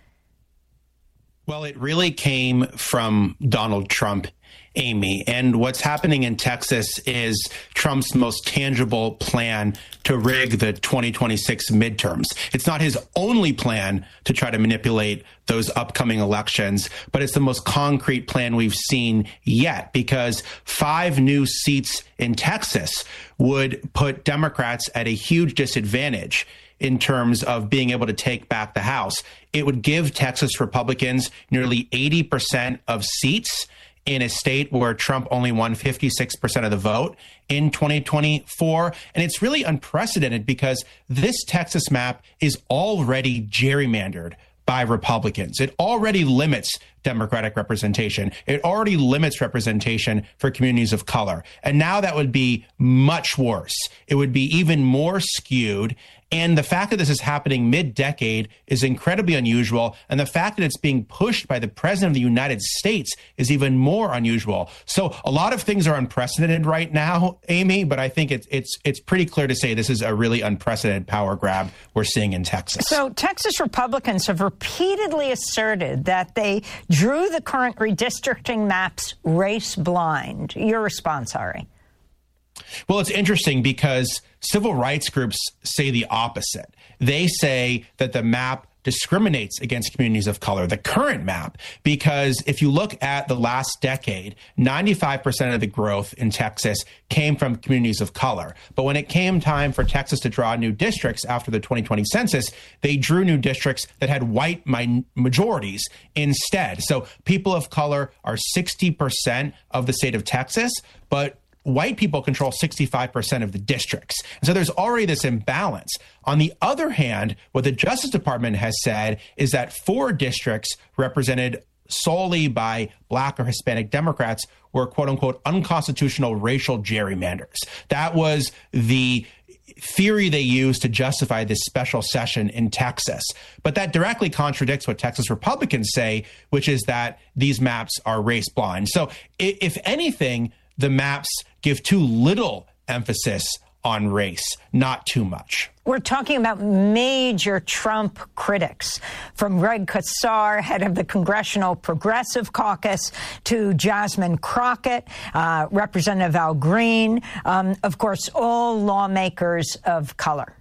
Well, it really came from Donald Trump, Amy. And what's happening in Texas is Trump's most tangible plan to rig the twenty twenty-six midterms. It's not his only plan to try to manipulate those upcoming elections, but it's the most concrete plan we've seen yet, because five new seats in Texas would put Democrats at a huge disadvantage in terms of being able to take back the House. It would give Texas Republicans nearly eighty percent of seats in a state where Trump only won fifty-six percent of the vote in twenty twenty-four. And it's really unprecedented because this Texas map is already gerrymandered by Republicans. It already limits Democratic representation. It already limits representation for communities of color. And now that would be much worse. It would be even more skewed. And the fact that this is happening mid-decade is incredibly unusual. And the fact that it's being pushed by the president of the United States is even more unusual. So a lot of things are unprecedented right now, Amy, but I think it's it's it's pretty clear to say this is a really unprecedented power grab we're seeing in Texas. So Texas Republicans have repeatedly asserted that they drew the current redistricting maps race blind. Your response, Ari? Well, it's interesting because civil rights groups say the opposite. They say that the map discriminates against communities of color, the current map, because if you look at the last decade, ninety-five percent of the growth in Texas came from communities of color. But when it came time for Texas to draw new districts after the twenty twenty census, they drew new districts that had white min- majorities instead. So people of color are sixty percent of the state of Texas, but white people control sixty-five percent of the districts. And so there's already this imbalance. On the other hand, what the Justice Department has said is that four districts represented solely by Black or Hispanic Democrats were, quote unquote, unconstitutional racial gerrymanders. That was the theory they used to justify this special session in Texas. But that directly contradicts what Texas Republicans say, which is that these maps are race blind. So if anything, the maps give too little emphasis on race, not too much. We're talking about major Trump critics, from Greg Casar, head of the Congressional Progressive Caucus, to Jasmine Crockett, uh, Representative Al Green, um, of course, all lawmakers of color.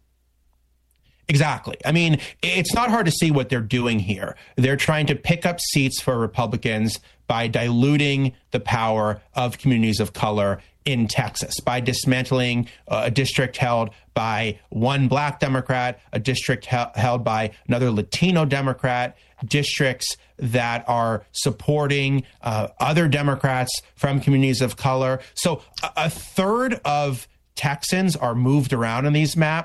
Exactly. I mean, it's not hard to see what they're doing here. They're trying to pick up seats for Republicans by diluting the power of communities of color in Texas, by dismantling uh, a district held by one Black Democrat, a district he- held by another Latino Democrat, districts that are supporting uh, other Democrats from communities of color. So a, a third of Texans are moved around in these maps,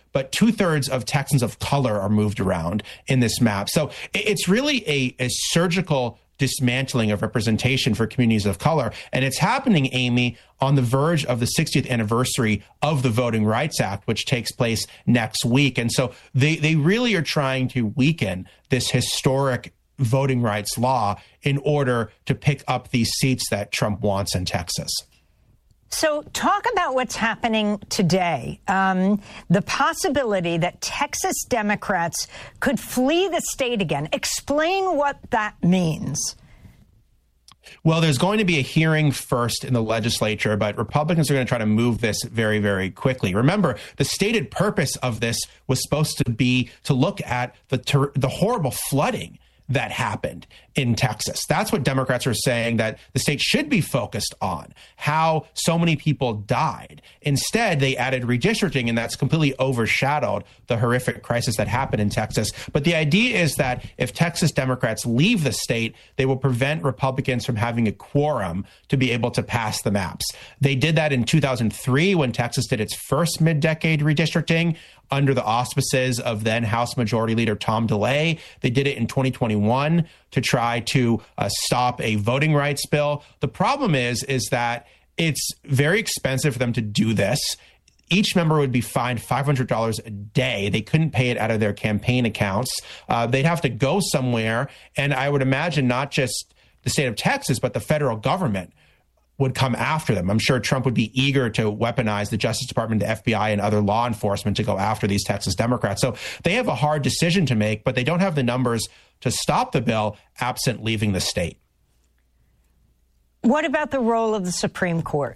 but two thirds of Texans of color are moved around in this map. So it's really a, a surgical dismantling of representation for communities of color. And it's happening, Amy, on the verge of the sixtieth anniversary of the Voting Rights Act, which takes place next week. And so they, they really are trying to weaken this historic voting rights law in order to pick up these seats that Trump wants in Texas. So talk about what's happening today. Um, the possibility that Texas Democrats could flee the state again. Explain what that means. Well, there's going to be a hearing first in the legislature, but Republicans are going to try to move this very, very quickly. Remember, the stated purpose of this was supposed to be to look at the ter- the horrible flooding that happened in Texas. That's what Democrats are saying that the state should be focused on, how so many people died. Instead, they added redistricting, and that's completely overshadowed the horrific crisis that happened in Texas. But the idea is that if Texas Democrats leave the state, they will prevent Republicans from having a quorum to be able to pass the maps. They did that in two thousand three when Texas did its first mid-decade redistricting under the auspices of then House Majority Leader Tom DeLay. They did it in twenty twenty-one to try to uh, stop a voting rights bill. The problem is, is that it's very expensive for them to do this. Each member would be fined five hundred dollars a day. They couldn't pay it out of their campaign accounts. Uh, they'd have to go somewhere. And I would imagine not just the state of Texas, but the federal government would come after them. I'm sure Trump would be eager to weaponize the Justice Department, the F B I, and other law enforcement to go after these Texas Democrats. So they have a hard decision to make, but they don't have the numbers to stop the bill absent leaving the state. What about the role of the Supreme Court?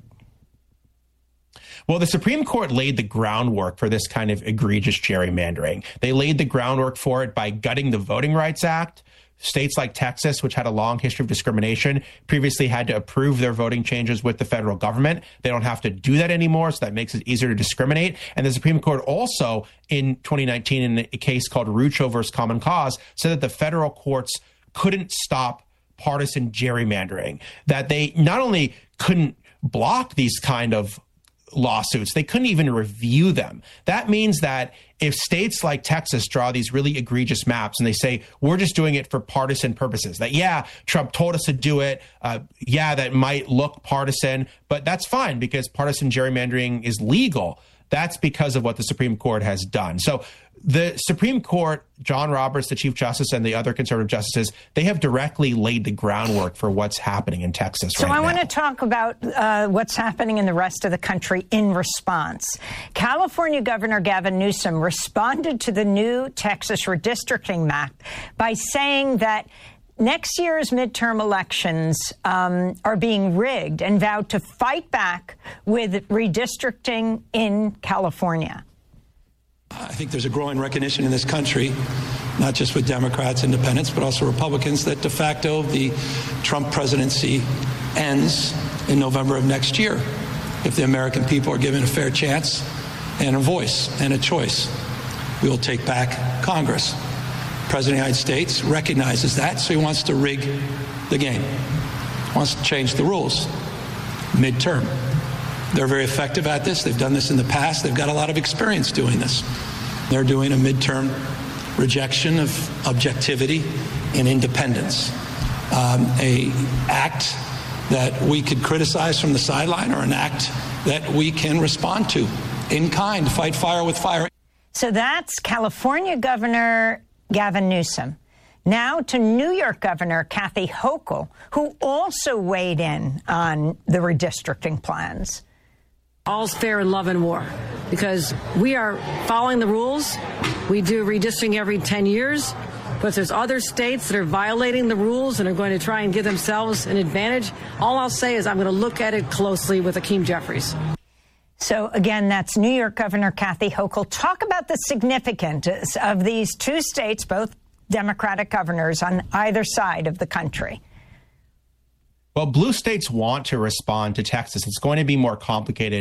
Well, the Supreme Court laid the groundwork for this kind of egregious gerrymandering. They laid the groundwork for it by gutting the Voting Rights Act. States like Texas, which had a long history of discrimination, previously had to approve their voting changes with the federal government. They don't have to do that anymore, so that makes it easier to discriminate. And the Supreme Court also, in twenty nineteen, in a case called Rucho versus Common Cause, said that the federal courts couldn't stop partisan gerrymandering, that they not only couldn't block these kind of lawsuits, they couldn't even review them. That means that if states like Texas draw these really egregious maps and they say, we're just doing it for partisan purposes, that, yeah, Trump told us to do it. Uh, yeah, that might look partisan, but that's fine because partisan gerrymandering is legal. That's because of what the Supreme Court has done. So the Supreme Court, John Roberts, the Chief Justice, and the other conservative justices, they have directly laid the groundwork for what's happening in Texas so right now. So I want to talk about uh, what's happening in the rest of the country in response. California Governor Gavin Newsom responded to the new Texas redistricting map by saying that next year's midterm elections um, are being rigged and vowed to fight back with redistricting in California. I think there's a growing recognition in this country, not just with Democrats, independents, but also Republicans, that de facto the Trump presidency ends in November of next year if the American people are given a fair chance and a voice and a choice. We will take back Congress. The President of the United States recognizes that, so he wants to rig the game, wants to change the rules midterm. They're very effective at this. They've done this in the past. They've got a lot of experience doing this. They're doing a midterm rejection of objectivity and independence, um, a act that we could criticize from the sideline or an act that we can respond to in kind, fight fire with fire. So that's California Governor Gavin Newsom. Now to New York Governor Kathy Hochul, who also weighed in on the redistricting plans. All's fair in love and war, because we are following the rules. We do redistricting every ten years, but there's other states that are violating the rules and are going to try and give themselves an advantage. All I'll say is I'm going to look at it closely with Hakeem Jeffries. So, again, that's New York Governor Kathy Hochul. Talk about the significance of these two states, both Democratic governors on either side of the country. Well, blue states want to respond to Texas. It's going to be more complicated,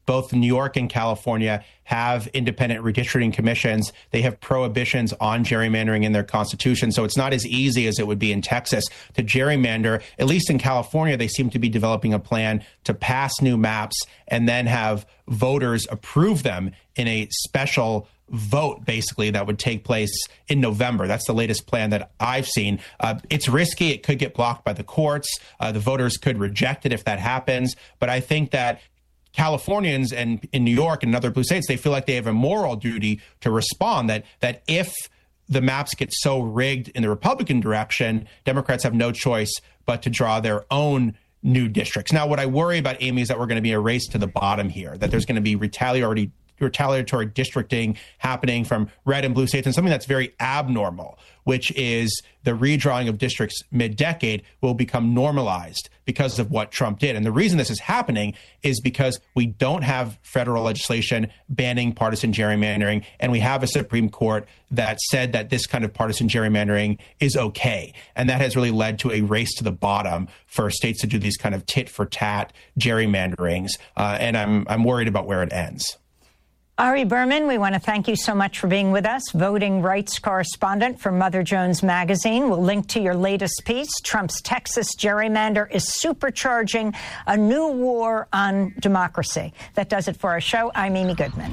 both New York and California have independent redistricting commissions. They have prohibitions on gerrymandering in their constitution. So it's not as easy as it would be in Texas to gerrymander. At least in California, they seem to be developing a plan to pass new maps and then have voters approve them in a special vote, basically, that would take place in November. That's the latest plan that I've seen. Uh, it's risky. It could get blocked by the courts. Uh, the voters could reject it if that happens. But I think that Californians and in New York and other blue states, they feel like they have a moral duty to respond, that that if the maps get so rigged in the Republican direction, Democrats have no choice but to draw their own new districts. Now, what I worry about, Amy, is that we're going to be a race to the bottom here, that there's going to be retaliatory retaliatory districting happening from red and blue states, and something that's very abnormal, which is the redrawing of districts mid-decade will become normalized because of what Trump did. And the reason this is happening is because we don't have federal legislation banning partisan gerrymandering, and we have a Supreme Court that said that this kind of partisan gerrymandering is okay. And that has really led to a race to the bottom for states to do these kind of tit-for-tat gerrymanderings. Uh, and I'm I'm worried about where it ends. Ari Berman, we want to thank you so much for being with us, voting rights correspondent for Mother Jones Magazine. We'll link to your latest piece. Trump's Texas gerrymander is supercharging a new war on democracy. That does it for our show. I'm Amy Goodman.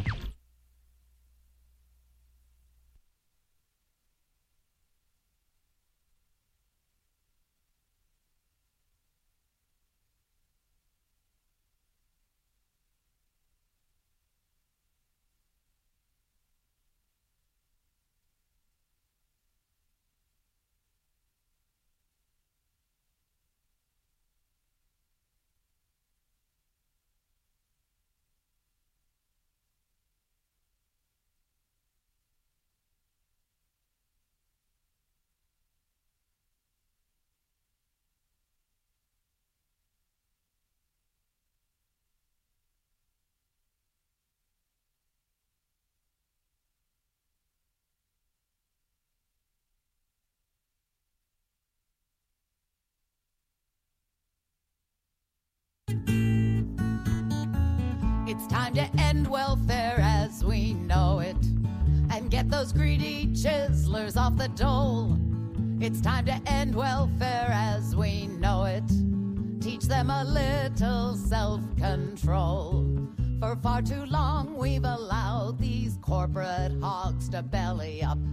It's time to end welfare as we know it and get those greedy chiselers off the dole. It's time to end welfare as we know it. Teach them a little self-control. For far too long we've allowed these corporate hogs to belly up.